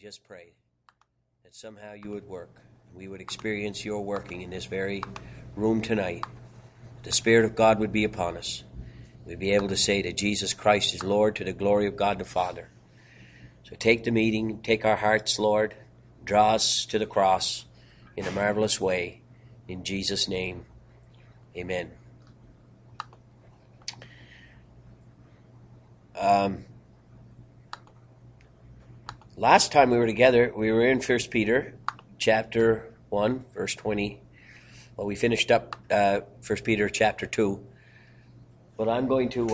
just prayed that somehow you would work. We would experience your working in this very room tonight. The Spirit of God would be upon us. We'd be able to say that Jesus Christ is Lord to the glory of God the Father. So take the meeting, take our hearts, Lord, draw us to the cross in a marvelous way. In Jesus' name, amen. Last time we were together, we were in 1 Peter chapter 1, verse 20. Well, we finished up 1 Peter chapter 2. But I'm going to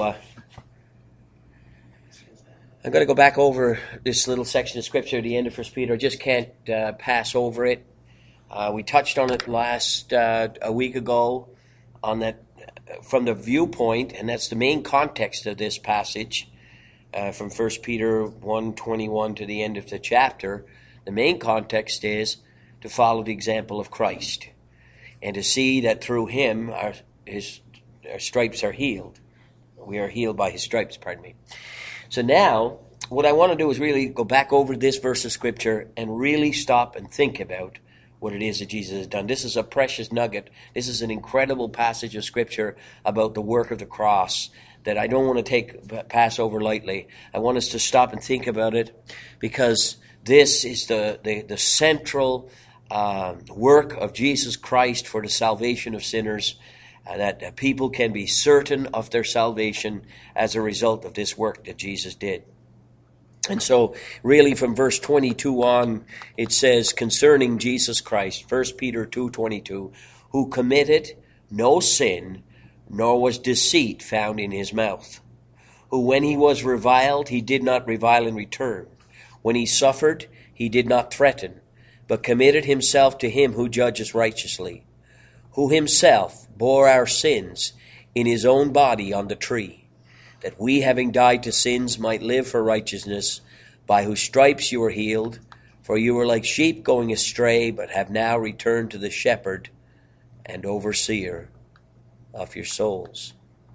go back over this little section of Scripture at the end of 1 Peter. I just can't pass over it. We touched on it a week ago on that from the viewpoint, and that's the main context of this passage. From 1 Peter 1:21 to the end of the chapter, the main context is to follow the example of Christ and to see that through him our stripes are healed. We are healed by his stripes, pardon me. So now, what I want to do is really go back over this verse of Scripture and really stop and think about what it is that Jesus has done. This is a precious nugget. This is an incredible passage of Scripture about the work of the cross that I don't want to pass over lightly. I want us to stop and think about it because this is the central work of Jesus Christ for the salvation of sinners, that people can be certain of their salvation as a result of this work that Jesus did. And so really from verse 22 on, it says concerning Jesus Christ, 1 Peter 2:22, who committed no sin, nor was deceit found in his mouth, who when he was reviled, he did not revile in return. When he suffered, he did not threaten, but committed himself to him who judges righteously, who himself bore our sins in his own body on the tree, that we, having died to sins, might live for righteousness, by whose stripes you were healed. For you were like sheep going astray, but have now returned to the shepherd and overseer of your souls.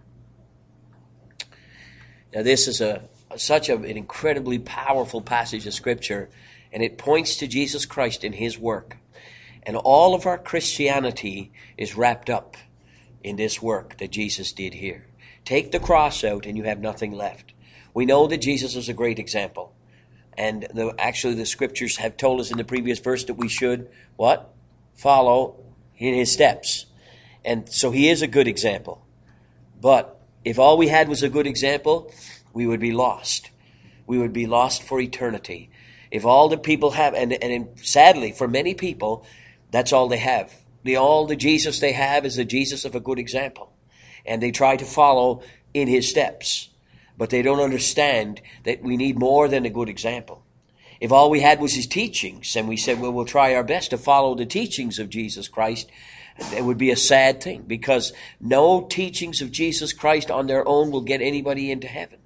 Now this is such an incredibly powerful passage of Scripture, and it points to Jesus Christ and his work. And all of our Christianity is wrapped up in this work that Jesus did here. Take the cross out and you have nothing left. We know that Jesus is a great example. And the Scriptures have told us in the previous verse that we should, what? Follow in his steps. And so he is a good example. But if all we had was a good example, we would be lost. We would be lost for eternity. If all the people have, and sadly for many people, that's all they have. All the Jesus they have is the Jesus of a good example. And they try to follow in his steps. But they don't understand that we need more than a good example. If all we had was his teachings, and we said, well, we'll try our best to follow the teachings of Jesus Christ, it would be a sad thing, because no teachings of Jesus Christ on their own will get anybody into heaven.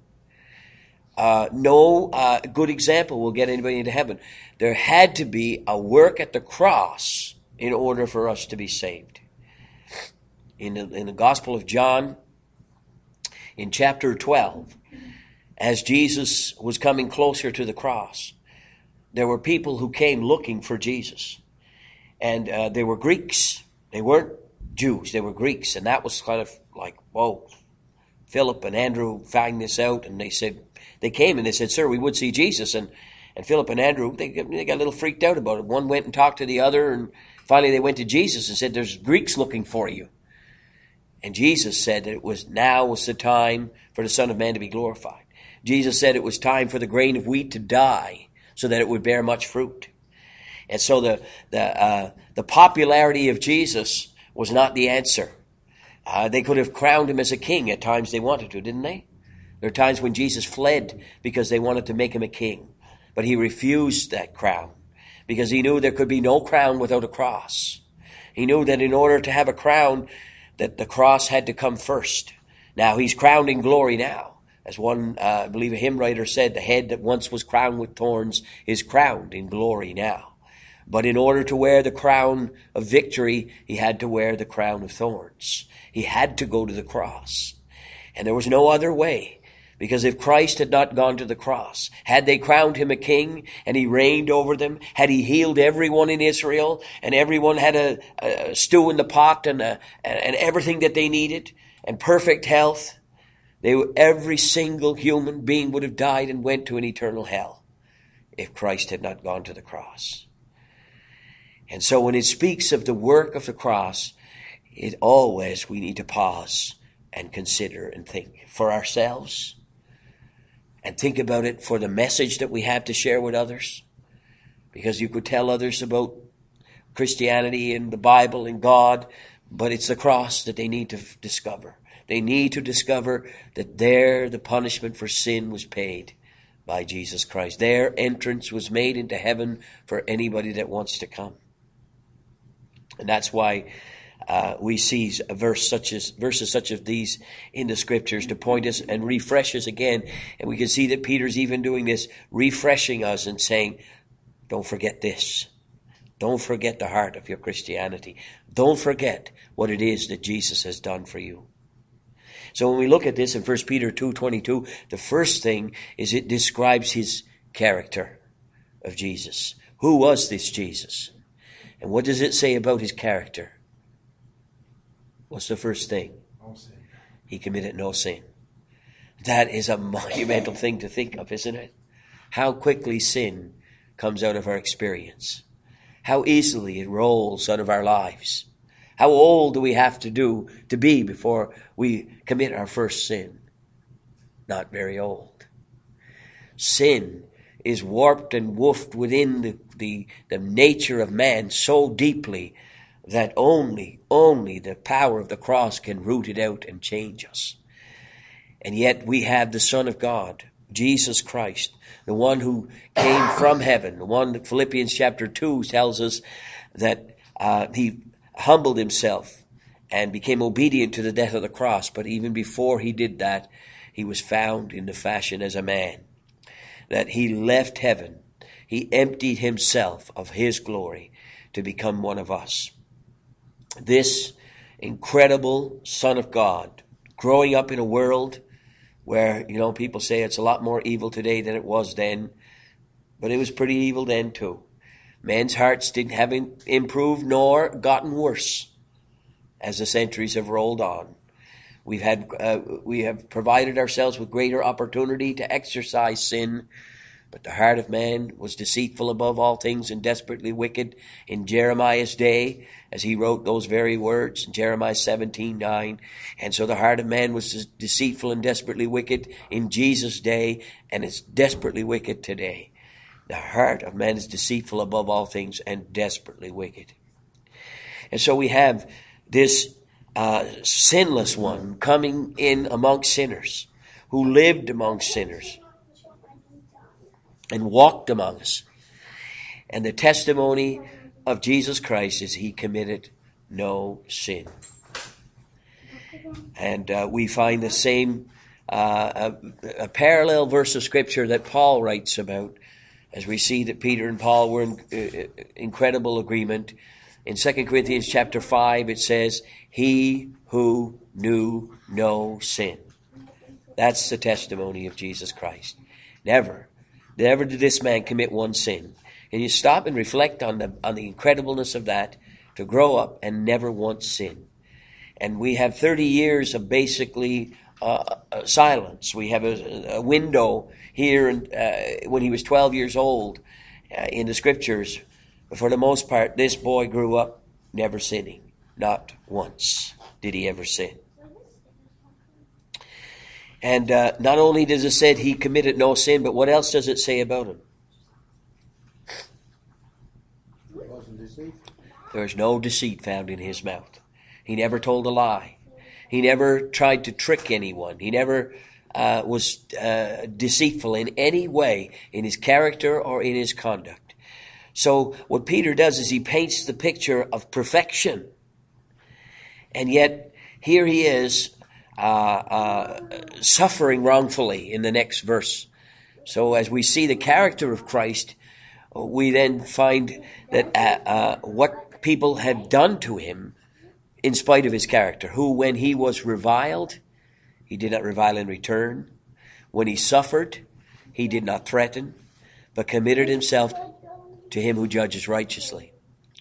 No good example will get anybody into heaven. There had to be a work at the cross in order for us to be saved. In the Gospel of John, in chapter 12, as Jesus was coming closer to the cross, there were people who came looking for Jesus. And they were Greeks. They weren't Jews, they were Greeks, and that was kind of like, whoa. Philip and Andrew found this out, and they came and they said, sir, we would see Jesus. And Philip and Andrew, they got a little freaked out about it. One went and talked to the other, and finally they went to Jesus and said, there's Greeks looking for you. And Jesus said that now was the time for the Son of Man to be glorified. Jesus said it was time for the grain of wheat to die so that it would bear much fruit. And so the popularity of Jesus was not the answer. They could have crowned him as a king at times they wanted to, didn't they? There are times when Jesus fled because they wanted to make him a king. But he refused that crown because he knew there could be no crown without a cross. He knew that in order to have a crown, that the cross had to come first. Now he's crowned in glory now. As one, I believe a hymn writer said, the head that once was crowned with thorns is crowned in glory now. But in order to wear the crown of victory, he had to wear the crown of thorns. He had to go to the cross. And there was no other way. Because if Christ had not gone to the cross, had they crowned him a king and he reigned over them, had he healed everyone in Israel and everyone had a stew in the pot and everything that they needed and perfect health, every single human being would have died and went to an eternal hell if Christ had not gone to the cross. And so when it speaks of the work of the cross, we need to pause and consider and think for ourselves and think about it for the message that we have to share with others. Because you could tell others about Christianity and the Bible and God, but it's the cross that they need to discover. They need to discover that there the punishment for sin was paid by Jesus Christ. Their entrance was made into heaven for anybody that wants to come. And that's why we see verses such as these in the scriptures to point us and refresh us again. And we can see that Peter's even doing this, refreshing us and saying, don't forget this. Don't forget the heart of your Christianity. Don't forget what it is that Jesus has done for you. So when we look at this in 1 Peter 2:22, the first thing is it describes his character of Jesus. Who was this Jesus? And what does it say about his character? What's the first thing? No sin. He committed no sin. That is a monumental thing to think of, isn't it? How quickly sin comes out of our experience. How easily it rolls out of our lives. How old do we have to be before we commit our first sin? Not very old. Sin is warped and woofed within the nature of man so deeply that only the power of the cross can root it out and change us. And yet we have the Son of God, Jesus Christ, the one who came from heaven, the one that Philippians chapter 2 tells us that he humbled himself and became obedient to the death of the cross. But even before he did that, he was found in the fashion as a man. That he left heaven. He emptied himself of his glory to become one of us. This incredible Son of God, growing up in a world where, people say it's a lot more evil today than it was then, but it was pretty evil then too. Men's hearts haven't improved nor gotten worse as the centuries have rolled on. We have provided ourselves with greater opportunity to exercise sin, but the heart of man was deceitful above all things and desperately wicked in Jeremiah's day, as he wrote those very words in Jeremiah 17:9. And so the heart of man was deceitful and desperately wicked in Jesus' day, and it's desperately wicked today. The heart of man is deceitful above all things and desperately wicked. And so we have this sinless one coming in amongst sinners, who lived amongst sinners and walked among us. And the testimony of Jesus Christ is he committed no sin. And we find the same a parallel verse of Scripture that Paul writes about, as we see that Peter and Paul were in incredible agreement. In 2 Corinthians chapter 5, it says, he who knew no sin. That's the testimony of Jesus Christ. Never did this man commit one sin. And you stop and reflect on the incredibleness of that, to grow up and never once sin. And we have 30 years of basically silence. We have a window here when he was 12 years old in the Scriptures. But for the most part, this boy grew up never sinning. Not once did he ever sin. And not only does it say he committed no sin, but what else does it say about him? There is no deceit found in his mouth. He never told a lie. He never tried to trick anyone. He never was deceitful in any way in his character or in his conduct. So what Peter does is he paints the picture of perfection. And yet here he is suffering wrongfully in the next verse. So as we see the character of Christ, we then find that what people had done to him in spite of his character, who when he was reviled, he did not revile in return. When he suffered, he did not threaten, but committed himself to him who judges righteously.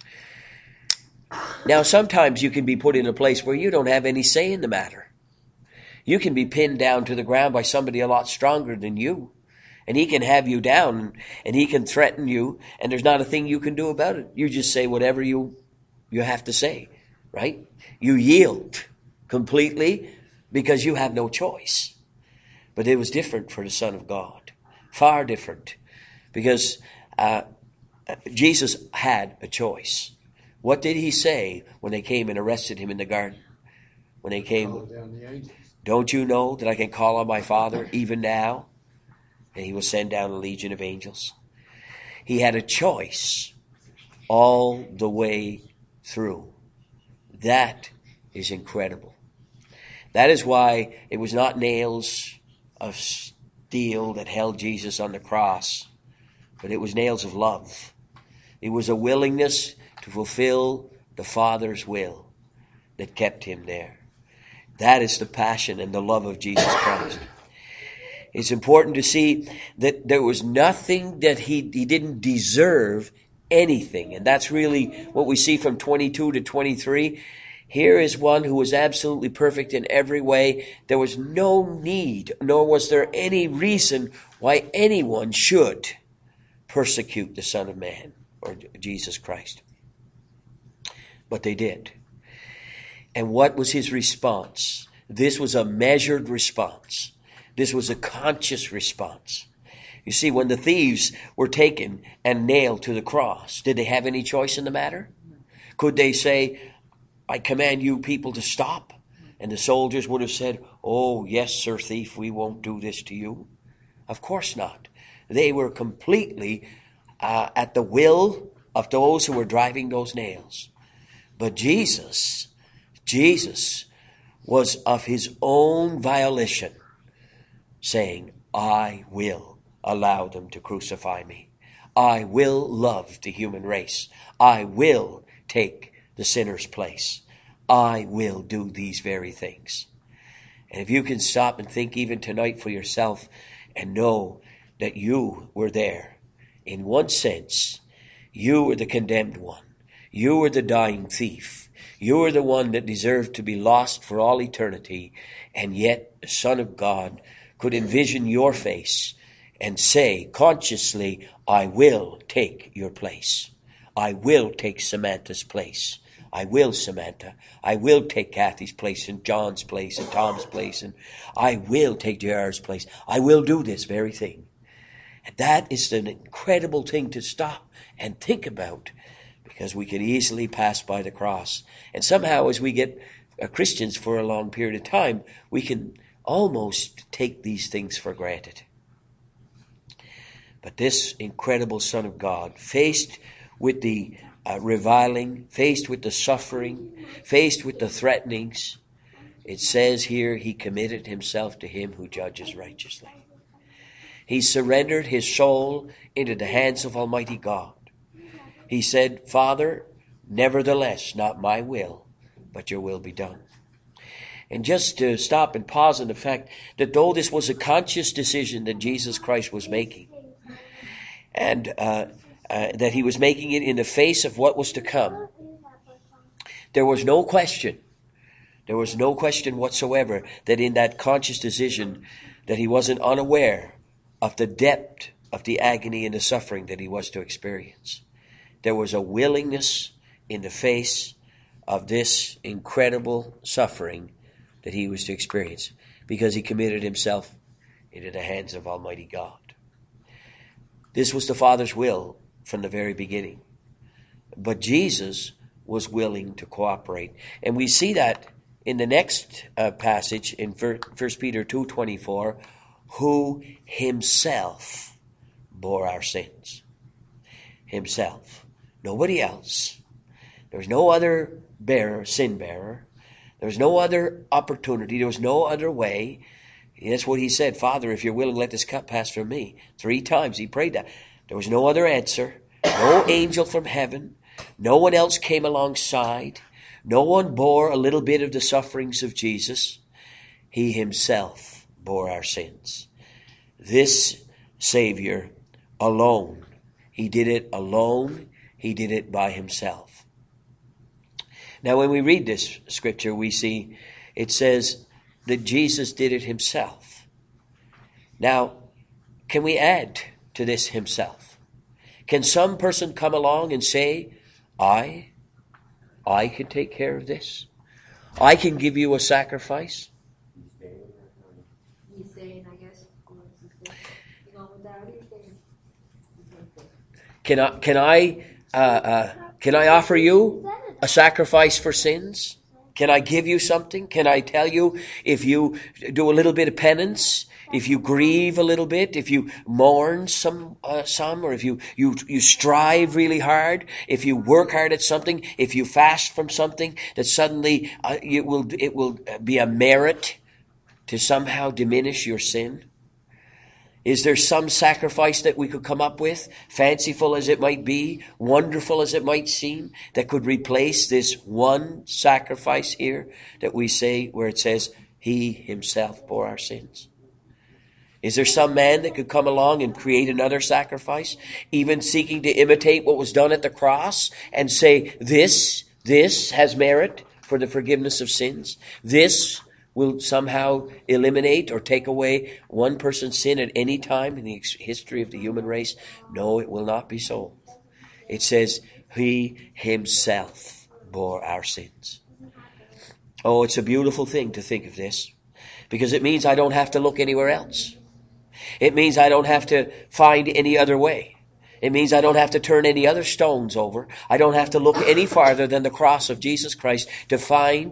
Now, sometimes you can be put in a place where you don't have any say in the matter. You can be pinned down to the ground by somebody a lot stronger than you, and he can have you down, and he can threaten you, and there's not a thing you can do about it. You just say whatever you have to say, right? You yield completely because you have no choice. But it was different for the Son of God, far different, because Jesus had a choice. What did he say when they came and arrested him in the garden? When they came, don't you know that I can call on my Father even now? And he will send down a legion of angels. He had a choice all the way through. That is incredible. That is why it was not nails of steel that held Jesus on the cross, but it was nails of love. It was a willingness to fulfill the Father's will that kept him there. That is the passion and the love of Jesus Christ. It's important to see that there was nothing that he didn't deserve anything. And that's really what we see from 22 to 23. Here is one who was absolutely perfect in every way. There was no need, nor was there any reason why anyone should persecute the Son of Man or Jesus Christ. But they did. And what was his response? This was a measured response. This was a conscious response. You see, when the thieves were taken and nailed to the cross, did they have any choice in the matter? Could they say, I command you people to stop? And the soldiers would have said, oh, yes, sir, thief, we won't do this to you. Of course not. They were completely at the will of those who were driving those nails. But Jesus was of his own volition saying, I will allow them to crucify me. I will love the human race. I will take the sinner's place. I will do these very things. And if you can stop and think even tonight for yourself and know that you were there, in one sense, you were the condemned one. You were the dying thief. You were the one that deserved to be lost for all eternity. And yet the Son of God could envision your face and say consciously, I will take your place. I will take Samantha's place. I will, Samantha. I will take Kathy's place and John's place and Tom's place. And I will take JR's place. I will do this very thing. And that is an incredible thing to stop and think about, because we could easily pass by the cross. And somehow as we get Christians for a long period of time, we can almost take these things for granted. But this incredible Son of God, faced with the reviling, faced with the suffering, faced with the threatenings, it says here he committed himself to him who judges righteously. He surrendered his soul into the hands of Almighty God. He said, Father, nevertheless, not my will, but your will be done. And just to stop and pause on the fact that though this was a conscious decision that Jesus Christ was making, and that he was making it in the face of what was to come, there was no question. There was no question whatsoever that in that conscious decision that he wasn't unaware of the depth of the agony and the suffering that he was to experience. There was a willingness in the face of this incredible suffering that he was to experience, because he committed himself into the hands of Almighty God. This was the Father's will from the very beginning. But Jesus was willing to cooperate. And we see that in the next passage in 1 Peter 2:24, who himself bore our sins. Himself. Nobody else. There was no other sin bearer. There was no other opportunity. There was no other way. That's what he said. Father, if you're willing, let this cup pass from me. 3 times he prayed that. There was no other answer. No angel from heaven. No one else came alongside. No one bore a little bit of the sufferings of Jesus. He himself bore our sins. This Savior alone. He did it alone. He did it by himself. Now, when we read this scripture, we see it says that Jesus did it himself. Now, can we add to this himself? Can some person come along and say, I can take care of this? I can give you a sacrifice? He's saying, I guess, Can I offer you a sacrifice for sins? Can I give you something? Can I tell you, if you do a little bit of penance, if you grieve a little bit, if you mourn some, or if you strive really hard, if you work hard at something, if you fast from something, that suddenly it will be a merit to somehow diminish your sin? Is there some sacrifice that we could come up with, fanciful as it might be, wonderful as it might seem, that could replace this one sacrifice here that we say, where it says, he himself bore our sins? Is there some man that could come along and create another sacrifice, even seeking to imitate what was done at the cross, and say, this has merit for the forgiveness of sins? This will somehow eliminate or take away one person's sin at any time in the history of the human race? No, it will not be so. It says, he himself bore our sins. Oh, it's a beautiful thing to think of this, because it means I don't have to look anywhere else. It means I don't have to find any other way. It means I don't have to turn any other stones over. I don't have to look any farther than the cross of Jesus Christ to find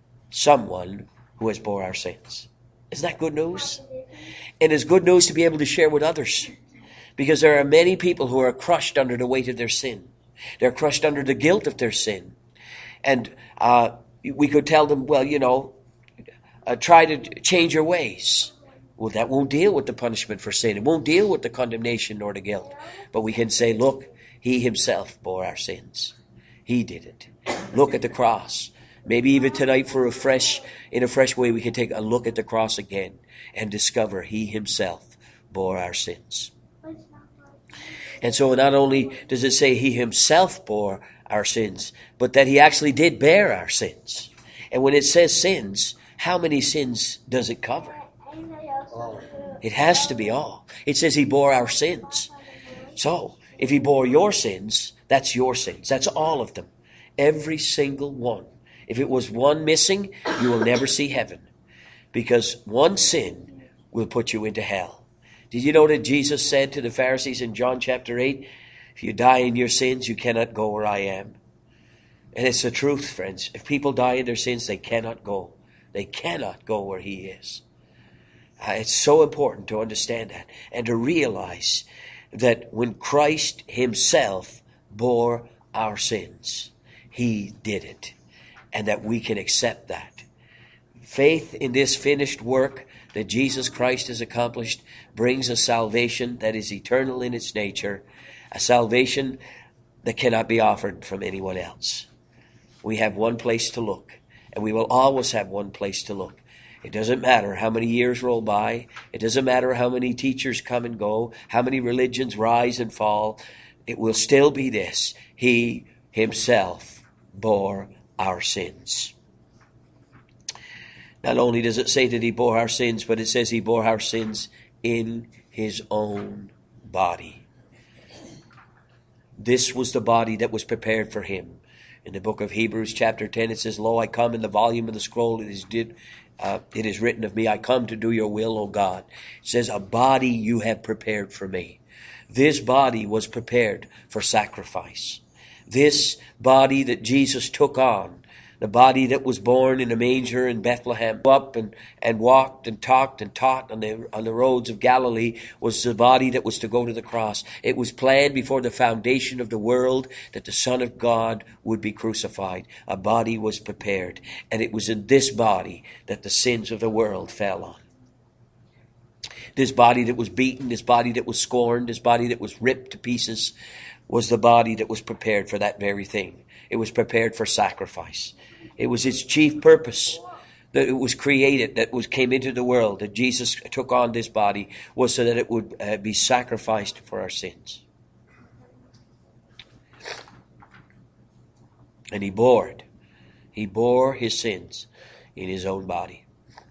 someone who has bore our sins. Isn't that good news? And it's good news to be able to share with others, because there are many people who are crushed under the weight of their sin. They're crushed under the guilt of their sin. And we could tell them, well, try to change your ways. Well, that won't deal with the punishment for sin. It won't deal with the condemnation nor the guilt. But we can say, look, he himself bore our sins. He did it. Look at the cross. Maybe even tonight in a fresh way, we can take a look at the cross again and discover he himself bore our sins. And so not only does it say he himself bore our sins, but that he actually did bear our sins. And when it says sins, how many sins does it cover? It has to be all. It says he bore our sins. So, if he bore your sins, that's your sins. That's all of them. Every single one. If it was one missing, you will never see heaven, because one sin will put you into hell. Did you know that Jesus said to the Pharisees in John chapter 8, if you die in your sins, you cannot go where I am? And it's the truth, friends. If people die in their sins, they cannot go. They cannot go where he is. It's so important to understand that and to realize that when Christ himself bore our sins, he did it, and that we can accept that. Faith in this finished work that Jesus Christ has accomplished brings a salvation that is eternal in its nature, a salvation that cannot be offered from anyone else. We have one place to look, and we will always have one place to look. It doesn't matter how many years roll by. It doesn't matter how many teachers come and go, how many religions rise and fall. It will still be this: he himself bore our sins. Not only does it say that he bore our sins, but it says he bore our sins in his own body. This was the body that was prepared for him. In the book of Hebrews chapter 10, it says, Lo, I come in the volume of the scroll. It is written of me, I come to do your will, O God. It says, a body you have prepared for me. This body was prepared for sacrifice. This body that Jesus took on, the body that was born in a manger in Bethlehem, up and walked and talked and taught on the roads of Galilee, was the body that was to go to the cross. It was planned before the foundation of the world that the Son of God would be crucified. A body was prepared, and it was in this body that the sins of the world fell on. This body that was beaten, this body that was scorned, this body that was ripped to pieces, was the body that was prepared for that very thing. It was prepared for sacrifice. It was its chief purpose that it was created, came into the world, that Jesus took on this body, was so that it would be sacrificed for our sins. And he bore it. He bore his sins in his own body.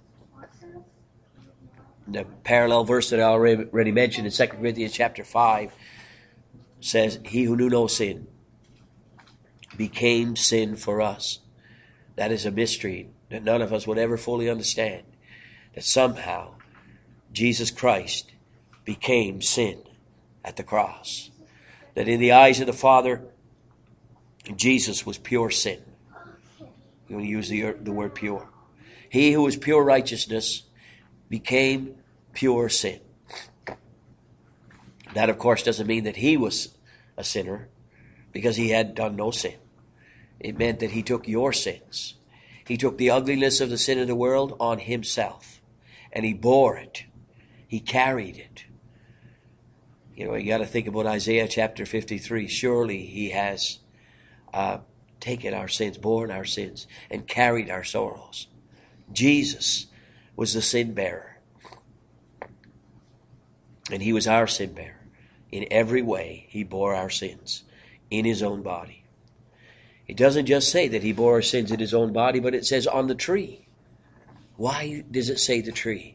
The parallel verse that I already mentioned in 2 Corinthians chapter 5 says, he who knew no sin became sin for us. That is a mystery that none of us would ever fully understand. That somehow Jesus Christ became sin at the cross. That in the eyes of the Father, Jesus was pure sin. I'm going to use the word pure. He who was pure righteousness became pure sin. That, of course, doesn't mean that he was a sinner, because he had done no sin. It meant that he took your sins. He took the ugliness of the sin of the world on himself, and he bore it. He carried it. You got to think about Isaiah chapter 53. Surely he has taken our sins, borne our sins, and carried our sorrows. Jesus was the sin bearer. And he was our sin bearer. In every way, he bore our sins in his own body. It doesn't just say that he bore our sins in his own body, but it says on the tree. Why does it say the tree?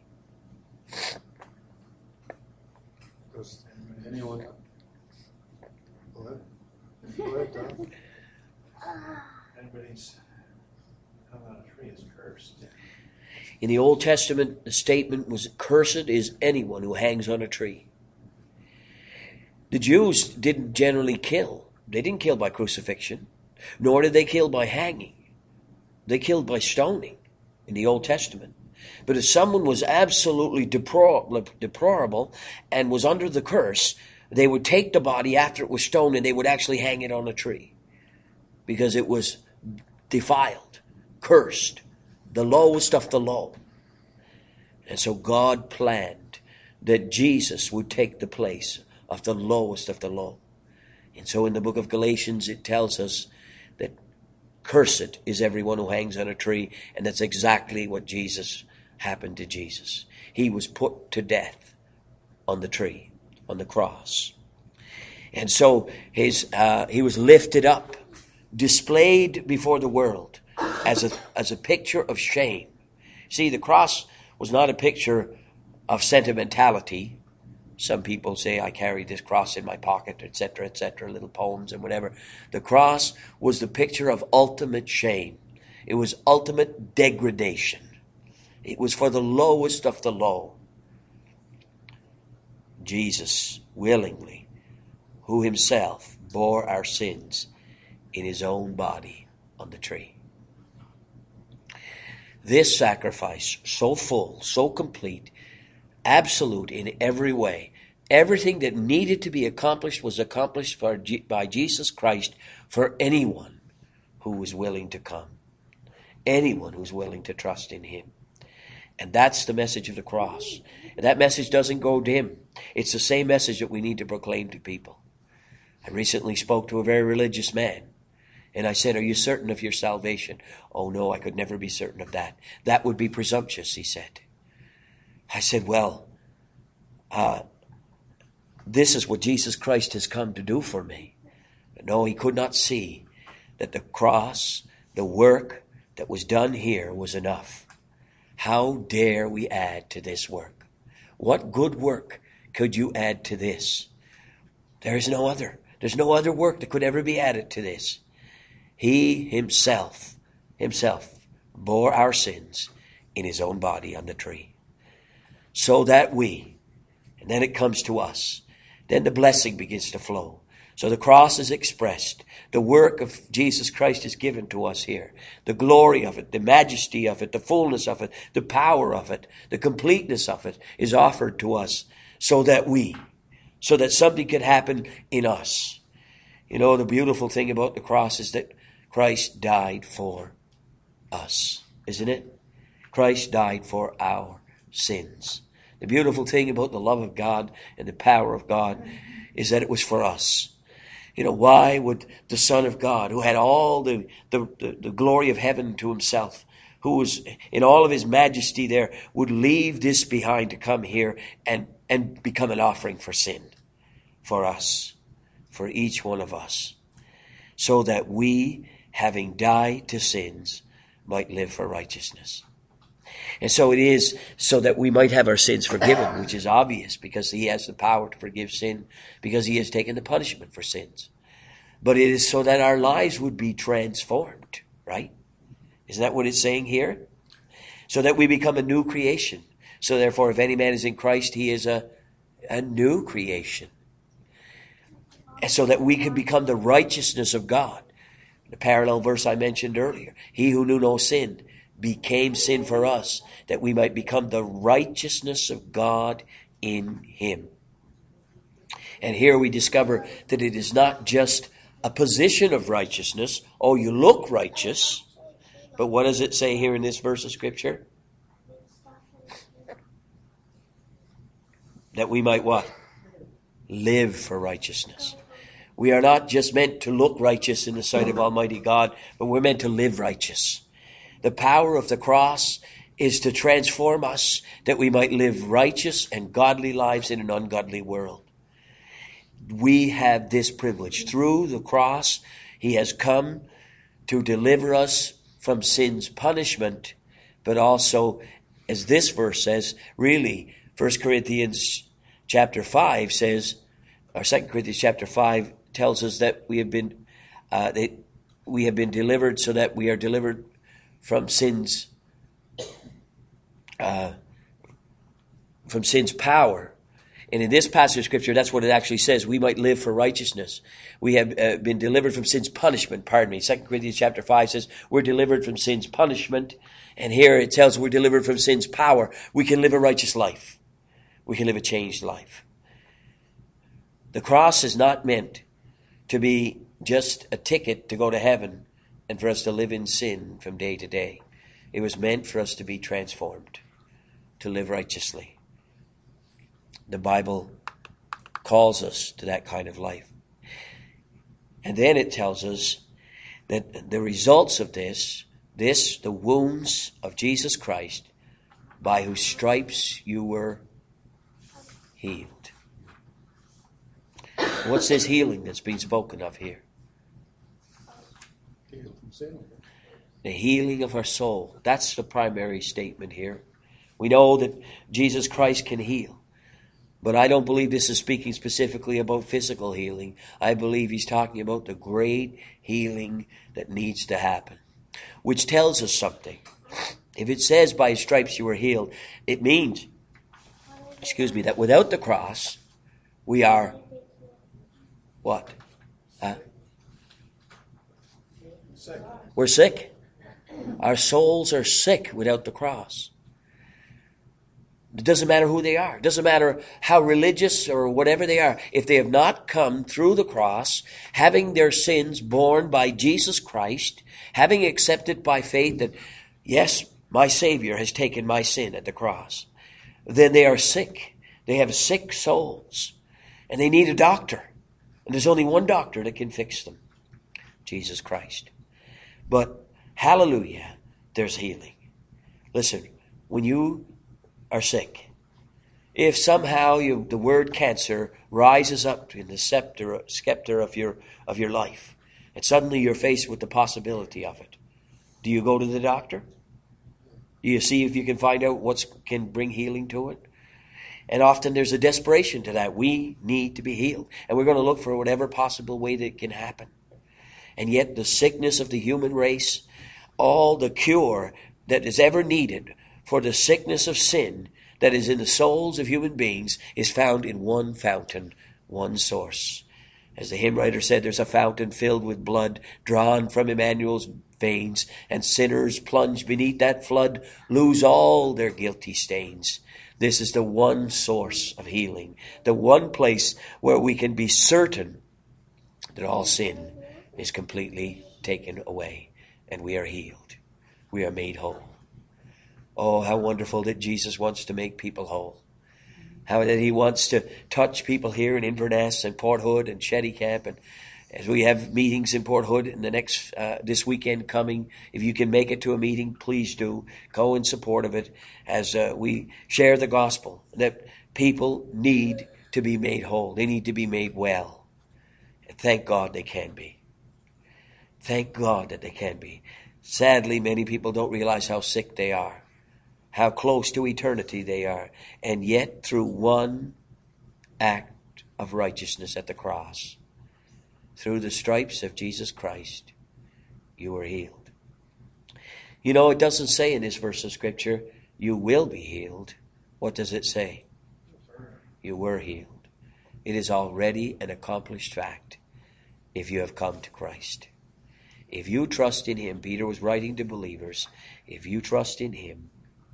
Because anyone... Go ahead, Tom. Anybody's hung on a tree is cursed. In the Old Testament, the statement was, cursed is anyone who hangs on a tree. The Jews didn't generally kill. They didn't kill by crucifixion, nor did they kill by hanging. They killed by stoning in the Old Testament. But if someone was absolutely deplorable and was under the curse, they would take the body after it was stoned and they would actually hang it on a tree, because it was defiled, cursed, the lowest of the low. And so God planned that Jesus would take the place of the lowest of the low. And so in the book of Galatians, it tells us that cursed is everyone who hangs on a tree, and that's exactly what happened to Jesus. He was put to death on the tree, on the cross. And so he was lifted up, displayed before the world as a picture of shame. See, the cross was not a picture of sentimentality. Some people say, I carry this cross in my pocket, etc., little poems and whatever. The cross was the picture of ultimate shame. It was ultimate degradation. It was for the lowest of the low. Jesus willingly, who himself bore our sins in his own body on the tree. This sacrifice, so full, so complete, absolute in every way, everything that needed to be accomplished was accomplished by Jesus Christ for anyone who was willing to come, anyone who's willing to trust in him. And that's the message of the cross. And that message doesn't go dim. It's the same message that we need to proclaim to people. I recently spoke to a very religious man, and I said, are you certain of your salvation? Oh no, I could never be certain of that. That would be presumptuous, he said. I said, well, this is what Jesus Christ has come to do for me. But no, he could not see that the cross, the work that was done here was enough. How dare we add to this work? What good work could you add to this? There is no other. There's no other work that could ever be added to this. He himself bore our sins in his own body on the tree. So that and then it comes to us. Then the blessing begins to flow. So the cross is expressed. The work of Jesus Christ is given to us here. The glory of it, the majesty of it, the fullness of it, the power of it, the completeness of it is offered to us so that something can happen in us. You know, the beautiful thing about the cross is that Christ died for us, isn't it? Christ died for our sins. The beautiful thing about the love of God and the power of God is that it was for us. You know, why would the Son of God, who had all the glory of heaven to himself, who was in all of his majesty there, would leave this behind to come here and become an offering for sin, for us, for each one of us, so that we, having died to sins, might live for righteousness. And so it is so that we might have our sins forgiven, which is obvious because he has the power to forgive sin, because he has taken the punishment for sins. But it is so that our lives would be transformed, right? Isn't that what it's saying here? So that we become a new creation. So therefore, if any man is in Christ, he is a new creation. And so that we can become the righteousness of God. The parallel verse I mentioned earlier. He who knew no sin became sin for us, that we might become the righteousness of God in him. And here we discover that it is not just a position of righteousness. Oh, you look righteous. But what does it say here in this verse of Scripture? That we might what? Live for righteousness. We are not just meant to look righteous in the sight of Almighty God, but we're meant to live righteous. The power of the cross is to transform us that we might live righteous and godly lives in an ungodly world. We have this privilege. Through the cross, he has come to deliver us from sin's punishment, but also, as this verse says, really, 1 Corinthians chapter 5 says, or 2 Corinthians chapter 5 tells us that we have been delivered so that we are delivered from sin's power. And in this passage of Scripture, that's what it actually says. We might live for righteousness. We have been delivered from sin's punishment. 2 Corinthians chapter 5 says we're delivered from sin's punishment. And here it tells we're delivered from sin's power. We can live a righteous life. We can live a changed life. The cross is not meant to be just a ticket to go to heaven and for us to live in sin from day to day. It was meant for us to be transformed, to live righteously. The Bible calls us to that kind of life. And then it tells us that the results of this, the wounds of Jesus Christ, by whose stripes you were healed. What's this healing that's being spoken of here? Healed from sin. The healing of our soul. That's the primary statement here. We know that Jesus Christ can heal. But I don't believe this is speaking specifically about physical healing. I believe he's talking about the great healing that needs to happen. Which tells us something. If it says by his stripes you were healed, it means, that without the cross, we are what? Sick. We're sick. Our souls are sick without the cross. It doesn't matter who they are. It doesn't matter how religious or whatever they are. If they have not come through the cross, having their sins borne by Jesus Christ, having accepted by faith that, yes, my Savior has taken my sin at the cross, then they are sick. They have sick souls. And they need a doctor. And there's only one doctor that can fix them. Jesus Christ. But, hallelujah, there's healing. Listen, when you are sick, if somehow the word cancer rises up in the scepter of your life, and suddenly you're faced with the possibility of it, do you go to the doctor? Do you see if you can find out what can bring healing to it? And often there's a desperation to that. We need to be healed. And we're going to look for whatever possible way that can happen. And yet the sickness of the human race, all the cure that is ever needed for the sickness of sin that is in the souls of human beings is found in one fountain, one source. As the hymn writer said, there's a fountain filled with blood drawn from Emmanuel's veins, and sinners plunged beneath that flood lose all their guilty stains. This is the one source of healing, the one place where we can be certain that all sin is completely taken away and we are healed. We are made whole. Oh, how wonderful that Jesus wants to make people whole. How that he wants to touch people here in Inverness and Port Hood and Shettycamp As we have meetings in Port Hood in the next this weekend coming, if you can make it to a meeting, please do. Go in support of it as we share the gospel that people need to be made whole. They need to be made well. And thank God they can be. Thank God that they can be. Sadly, many people don't realize how sick they are, how close to eternity they are. And yet, through one act of righteousness at the cross, through the stripes of Jesus Christ, you were healed. You know, it doesn't say in this verse of Scripture, you will be healed. What does it say? You were healed. It is already an accomplished fact if you have come to Christ. If you trust in Him, Peter was writing to believers, if you trust in Him,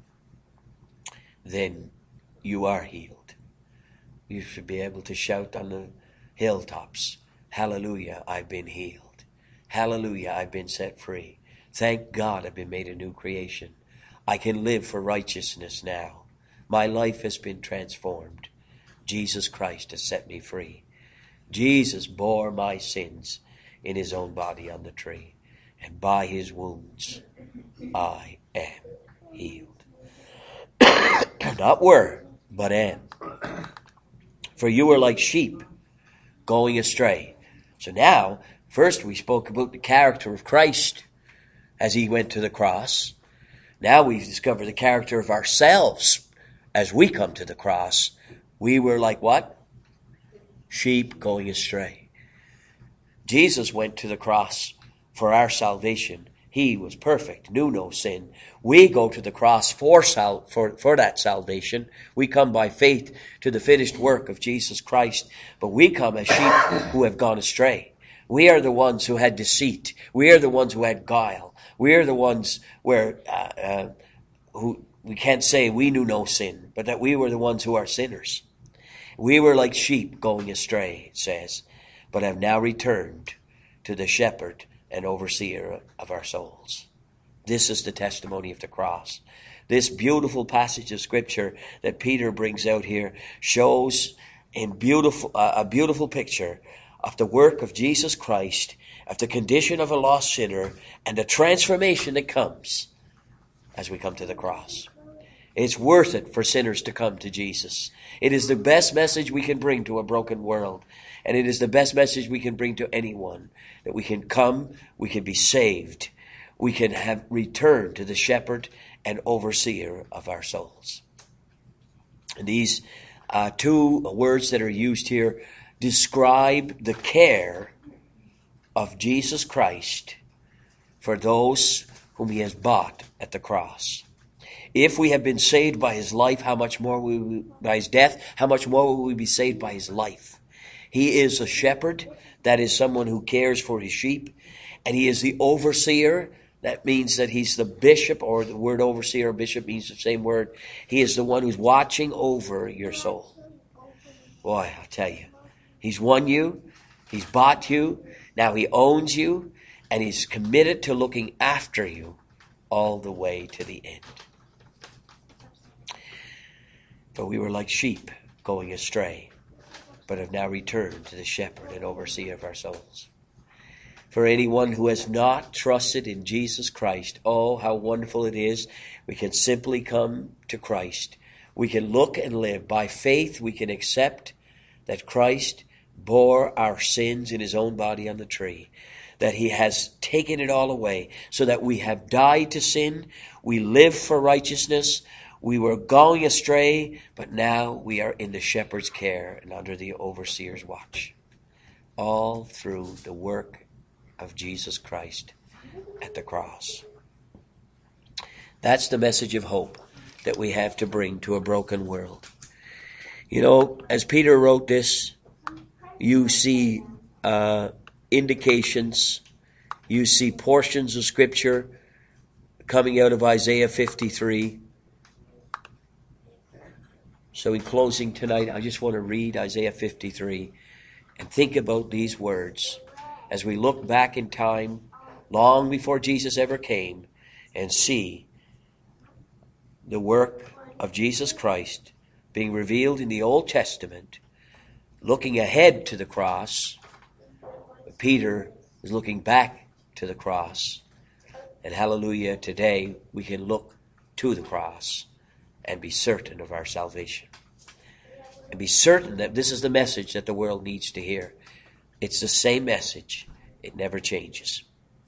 then you are healed. You should be able to shout on the hilltops, hallelujah, I've been healed. Hallelujah, I've been set free. Thank God I've been made a new creation. I can live for righteousness now. My life has been transformed. Jesus Christ has set me free. Jesus bore my sins in His own body on the tree. And by His wounds, I am healed. Not were, but am. For you were like sheep going astray. So now, first we spoke about the character of Christ as He went to the cross. Now we discover the character of ourselves as we come to the cross. We were like what? Sheep going astray. Jesus went to the cross for our salvation. He was perfect, knew no sin. We go to the cross for that salvation. We come by faith to the finished work of Jesus Christ. But we come as sheep who have gone astray. We are the ones who had deceit. We are the ones who had guile. We are the ones where who we can't say we knew no sin, but that we were the ones who are sinners. We were like sheep going astray, it says, but have now returned to the shepherd and overseer of our souls. This is the testimony of the cross. This beautiful passage of Scripture that Peter brings out here shows in a beautiful picture of the work of Jesus Christ, of the condition of a lost sinner, and the transformation that comes as we come to the cross. It's worth it for sinners to come to Jesus. It is the best message we can bring to a broken world. And it is the best message we can bring to anyone. That we can come, we can be saved. We can have returned to the shepherd and overseer of our souls. And these two words that are used here describe the care of Jesus Christ for those whom He has bought at the cross. If we have been saved by His life, how much more will we, by His death, how much more will we be saved by His life? He is a shepherd, that is someone who cares for his sheep, and He is the overseer. That means that He's the bishop, or the word overseer or bishop means the same word. He is the one who's watching over your soul. Boy, I'll tell you, He's won you, He's bought you, now He owns you, and He's committed to looking after you all the way to the end. For we were like sheep going astray, but have now returned to the shepherd and overseer of our souls. For anyone who has not trusted in Jesus Christ, oh, how wonderful it is. We can simply come to Christ. We can look and live. By faith, we can accept that Christ bore our sins in His own body on the tree, that He has taken it all away, so that we have died to sin. We live for righteousness. We were going astray, but now we are in the shepherd's care and under the overseer's watch. All through the work of Jesus Christ at the cross. That's the message of hope that we have to bring to a broken world. You know, as Peter wrote this, you see indications, you see portions of Scripture coming out of Isaiah 53. So in closing tonight, I just want to read Isaiah 53 and think about these words as we look back in time, long before Jesus ever came, and see the work of Jesus Christ being revealed in the Old Testament, looking ahead to the cross, Peter is looking back to the cross. And hallelujah, today we can look to the cross and be certain of our salvation. And be certain that this is the message that the world needs to hear. It's the same message. It never changes.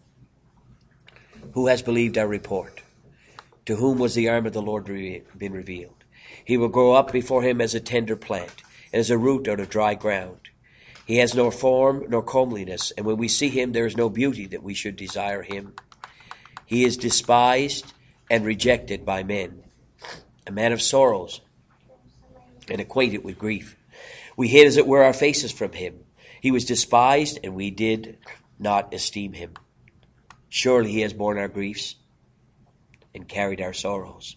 Who has believed our report? To whom was the arm of the Lord been revealed? He will grow up before him as a tender plant, and as a root out of dry ground. He has no form nor comeliness, and when we see him, there is no beauty that we should desire him. He is despised and rejected by men, a man of sorrows and acquainted with grief. We hid, as it were, our faces from him. He was despised, and we did not esteem him. Surely he has borne our griefs and carried our sorrows.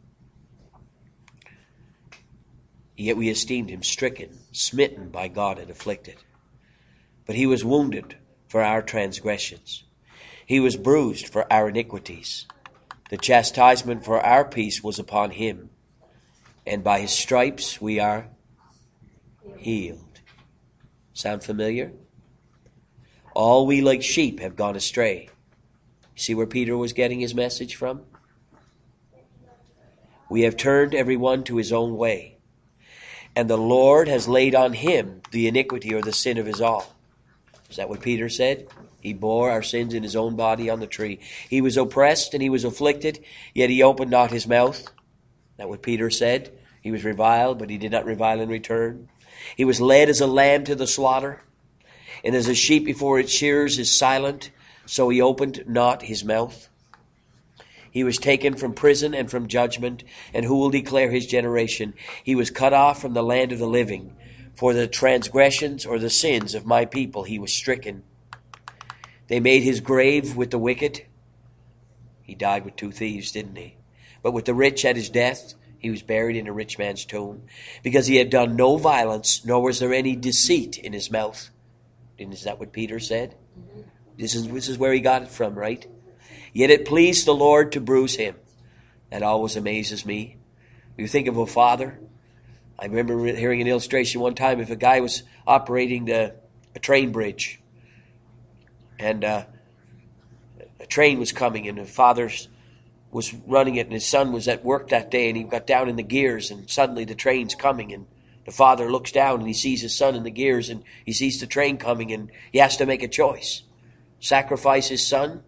Yet we esteemed him stricken, smitten by God, and afflicted. But he was wounded for our transgressions. He was bruised for our iniquities. The chastisement for our peace was upon him, and by his stripes we are healed. Sound familiar? All we like sheep have gone astray. See where Peter was getting his message from? We have turned every one to his own way, and the Lord has laid on him the iniquity or the sin of us all. Is that what Peter said? He bore our sins in his own body on the tree. He was oppressed and he was afflicted, yet he opened not his mouth. Is that what Peter said? He was reviled, but he did not revile in return. He was led as a lamb to the slaughter, and as a sheep before its shearers is silent, so he opened not his mouth. He was taken from prison and from judgment, and who will declare his generation? He was cut off from the land of the living. For the transgressions or the sins of my people he was stricken. They made his grave with the wicked. He died with 2 thieves, didn't he? But with the rich at his death, he was buried in a rich man's tomb, because he had done no violence, nor was there any deceit in his mouth. Is that what Peter said? This is where he got it from, right? Yet it pleased the Lord to bruise him. That always amazes me. You think of a father. I remember hearing an illustration one time. If a guy was operating a train bridge, and a train was coming, and the father was running it, and his son was at work that day, and he got down in the gears, and suddenly the train's coming, and the father looks down, and he sees his son in the gears, and he sees the train coming, and he has to make a choice. Sacrifice his son,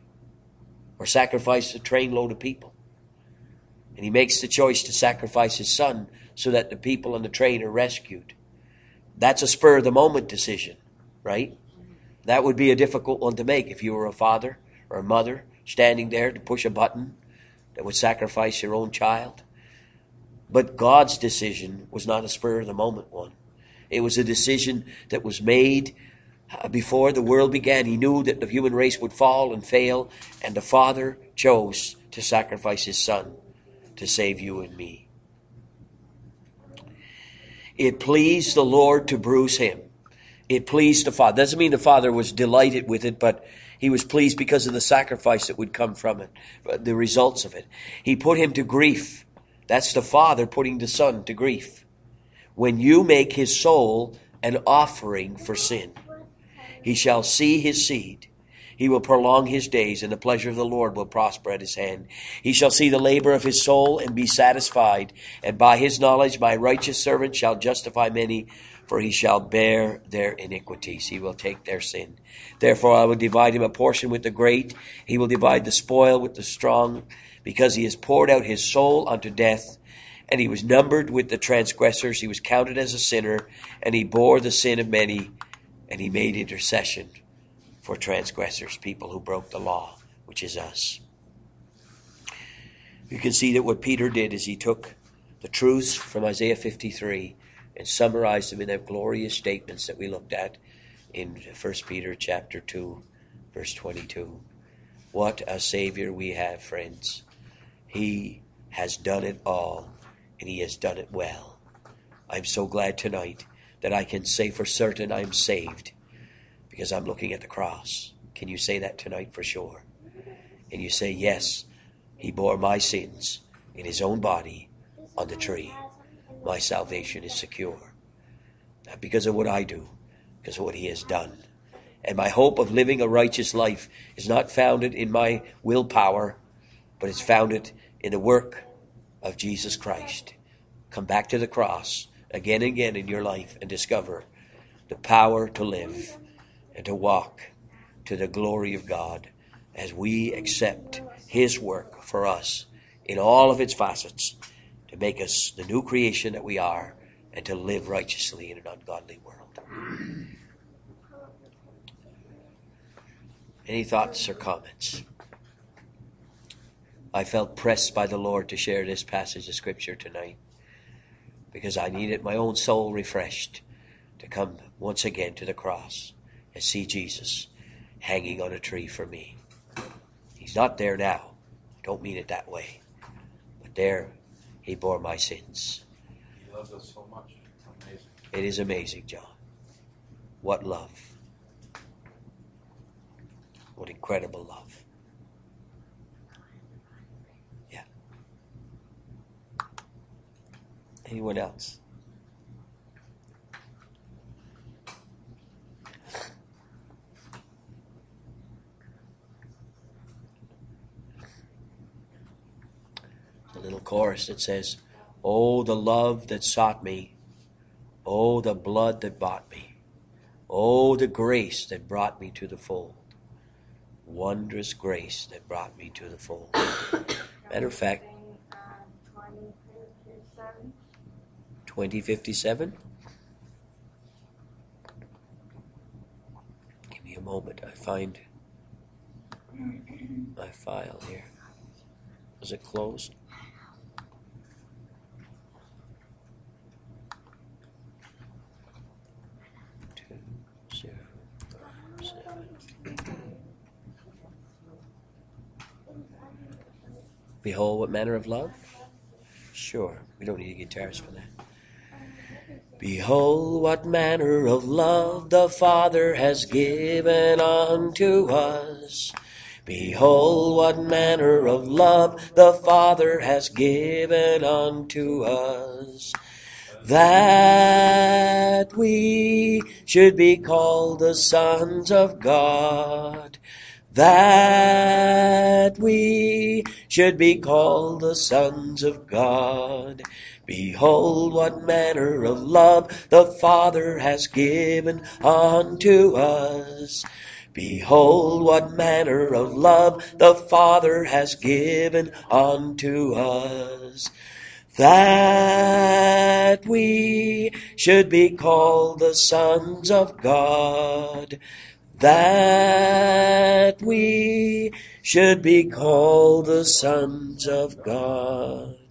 or sacrifice the trainload of people. And he makes the choice to sacrifice his son so that the people on the train are rescued. That's a spur-of-the-moment decision, right? That would be a difficult one to make if you were a father or a mother standing there to push a button that would sacrifice your own child. But God's decision was not a spur-of-the-moment one. It was a decision that was made before the world began. He knew that the human race would fall and fail, and the Father chose to sacrifice his Son to save you and me. It pleased the Lord to bruise him. It pleased the Father. Doesn't mean the Father was delighted with it, but he was pleased because of the sacrifice that would come from it, the results of it. He put him to grief. That's the Father putting the Son to grief. When you make his soul an offering for sin, he shall see his seed. He will prolong his days, and the pleasure of the Lord will prosper at his hand. He shall see the labor of his soul and be satisfied. And by his knowledge my righteous servant shall justify many, for he shall bear their iniquities. He will take their sin. Therefore I will divide him a portion with the great. He will divide the spoil with the strong, because he has poured out his soul unto death. And he was numbered with the transgressors. He was counted as a sinner, and he bore the sin of many, and he made intercession for transgressors, people who broke the law, which is us. You can see that what Peter did is he took the truths from Isaiah 53 and summarized them in the glorious statements that we looked at in 1 Peter chapter 2, verse 22. What a Savior we have, friends. He has done it all, and he has done it well. I'm so glad tonight that I can say for certain I'm saved, because I'm looking at the cross. Can you say that tonight for sure? And you say, yes, he bore my sins in his own body on the tree. My salvation is secure. Not because of what I do, because of what he has done. And my hope of living a righteous life is not founded in my willpower, but it's founded in the work of Jesus Christ. Come back to the cross again and again in your life and discover the power to live and to walk to the glory of God as we accept his work for us in all of its facets to make us the new creation that we are and to live righteously in an ungodly world. Any thoughts or comments? I felt pressed by the Lord to share this passage of Scripture tonight because I needed my own soul refreshed to come once again to the cross and see Jesus hanging on a tree for me. He's not there now. I don't mean it that way. But there, he bore my sins. He loves us so much. It's amazing. It is amazing, John. What love. What incredible love. Yeah. Anyone else? The little chorus that says, "Oh, the love that sought me. Oh, the blood that bought me. Oh, the grace that brought me to the fold. Wondrous grace that brought me to the fold." Matter of fact, 2057. Give me a moment. I find my file here. Was it closed? Behold, what manner of love? Sure, we don't need a guitarist for that. Behold, what manner of love the Father has given unto us. Behold, what manner of love the Father has given unto us, that we should be called the sons of God. That we should be called the sons of God. Behold, what manner of love the Father has given unto us. Behold, what manner of love the Father has given unto us, that we should be called the sons of God. That we should be called the sons of God.